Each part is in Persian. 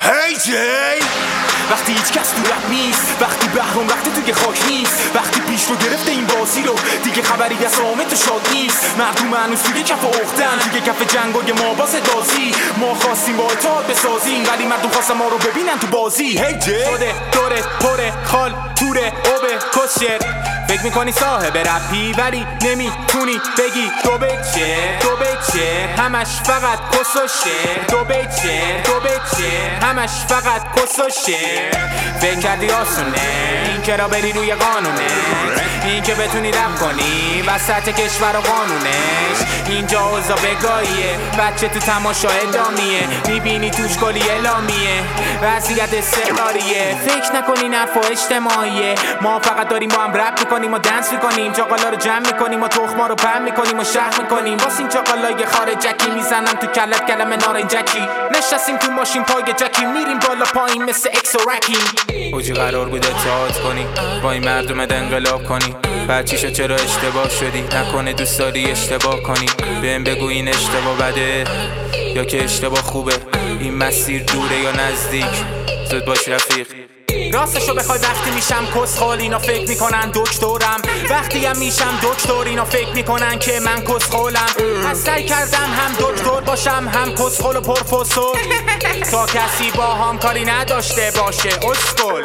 هی جی وقتی هیچ کس تو رپ نیست، وقتی بهرام رفته توی خاک نیست، وقتی پیش رو گرفته این بازی رو دیگه خبری از آمد شاد نیست، مردم هنوز توی کف اختن، توی کف جنگای ما با صدازی، ما خواستیم با اتحاد بسازیم ولی مردم خواستن ما رو ببینن تو بازی. هی جی شده دوره پره خال توره اوبه کشر، فکر میکنی صاحب رپی ولی نمیتونی بگی دو بچه همش فقط کس و شعر، دو بچه همش فقط کس و شعر. فکر کردی آسونه این که را بری روی قانونه، این که بتونی رپ کنی وسط کشور و قانونش، اینجا اوضاع بگاهیه، بچه تو تماشا ادامیه، میبینی توش کلی اعلامیه، وضعیت استقراریه، فکر نکنین حرفا اجتماعیه، ما فقط داریم با هم رپ میکنیم و دنس میکنیم، چاقالا رو جمع میکنیم و تخما رو پهن میکنیم و شهر میکنیم، واسه این چاقالای خارجکی میزنم تو کلت کلمه نارنجکی، نشستیم تو ماشین پای جکی میریم بالا پایین مثل اکس و رکی. اوجی قرار بود اتحاد کنی با این مردم انقلاب کنی، بچیشو چرا اشتباه شدی؟ نکنه دوست داری اشتباه کنی، بهم بگو این اشتباه بده یا که اشتباه خوبه، این مسیر دوره یا نزدیک، زود باش رفیق. راستشو بخوای وقتی میشم کسخال اینا فکر میکنن دکترم، وقتی هم میشم دکتر اینا فکر میکنن که من کسخالم، از سعی کردم هم دکتر باشم هم کسخال و پروفسور تا کسی با هم کاری نداشته باشه. اسکل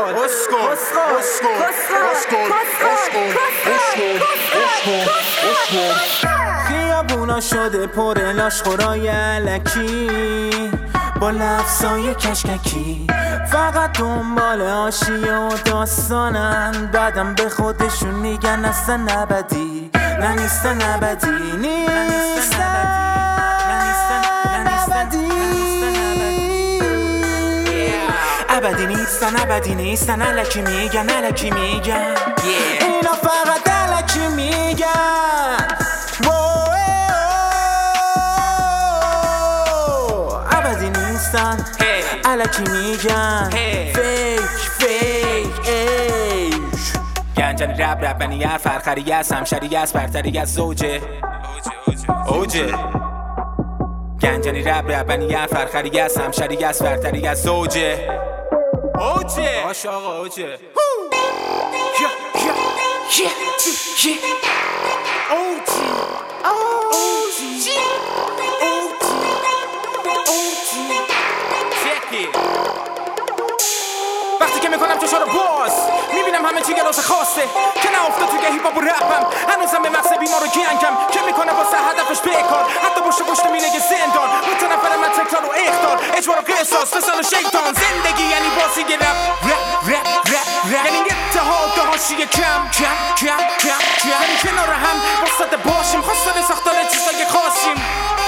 خیابونا شده پر لاشخورای الکی با لفظای کشککی، فقط دنبال حاشیه و داستانن، بعدم به خودشون میگن اصلا نبدی، نه نیستن ابدی، ابدی نیستن الکی میگن اینا فقط الکی میگن، ابدی نیستن الکی میگن، فیک گنجانی رب بنی هر فرخری از همشری از برتری از زوجه گنجانی رب بنی هر فرخری از همشری از برتری از زوجه باش آقا اوجه وقتی که میکنم چشا رو باز میبینم همه چی گراز خواسته که نه افتاد توی هیپ هاپ و رپم، هنوزم به مغز بیمار و گنگم که میکنه واسه هدفش بیکار، حتی پشت مینه زندان متنفر من تکرار و اخطار، اجبار و قصاص فساد و شیطان، زندگی یعنی بازی رپ یعنی اتحاد و حاشیه کم یعنی کنار هم وسط باشیم، خواستن ساختار چیزای خاصیم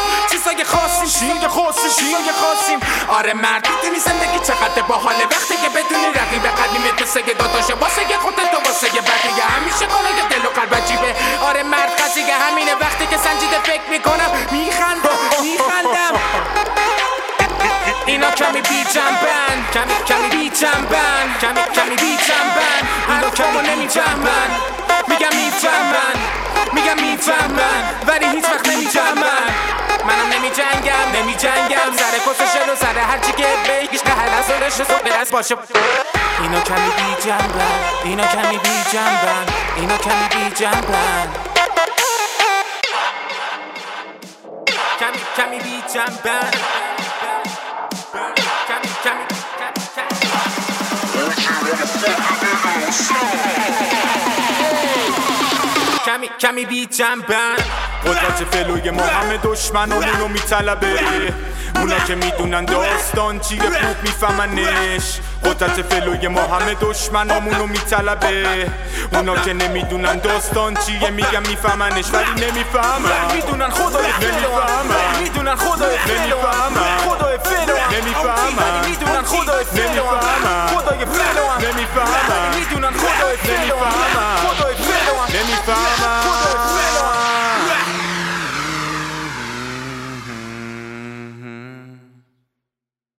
آره مرد میدونی زندگی چقدر باحاله، وقتی که بدونی رقیب قدیمت مثل که داداشه، واسه که خودت و واسه که بقیه همیشه کنه که دل و قلب عجیبه. آره مرد قضیه همینه، وقتی که سنجیده فکر میکنم میخندم اینا کمی بی جنبن اینا کمو نمی جنبن، میگم میفهمن ولی هیچ وقت نمی جنبن، منم نمی جنگم سر کسشن و سر هرچی که بگیش که حل از آرش رو برس باشه. اینا کمی بی جنبن کمی بی جنبن، قدرت فلوی ما همه دشمنامونو میطلبه، اونا که میدونن داستان چیه خوب میفهمنش، قدرت فلوی ما همه دشمنامونو میطلبه، اونا که نمیدونن داستان چیه میگم میفهمنش ولی نمیفهمن، میدونن خدای نمیفهمن، میدونن خدای نمیفهمن، خدای فلو نمیفهمن، میدونن خدای نمیفهمن، خدای فلو نمیفهمن، میدونن خدای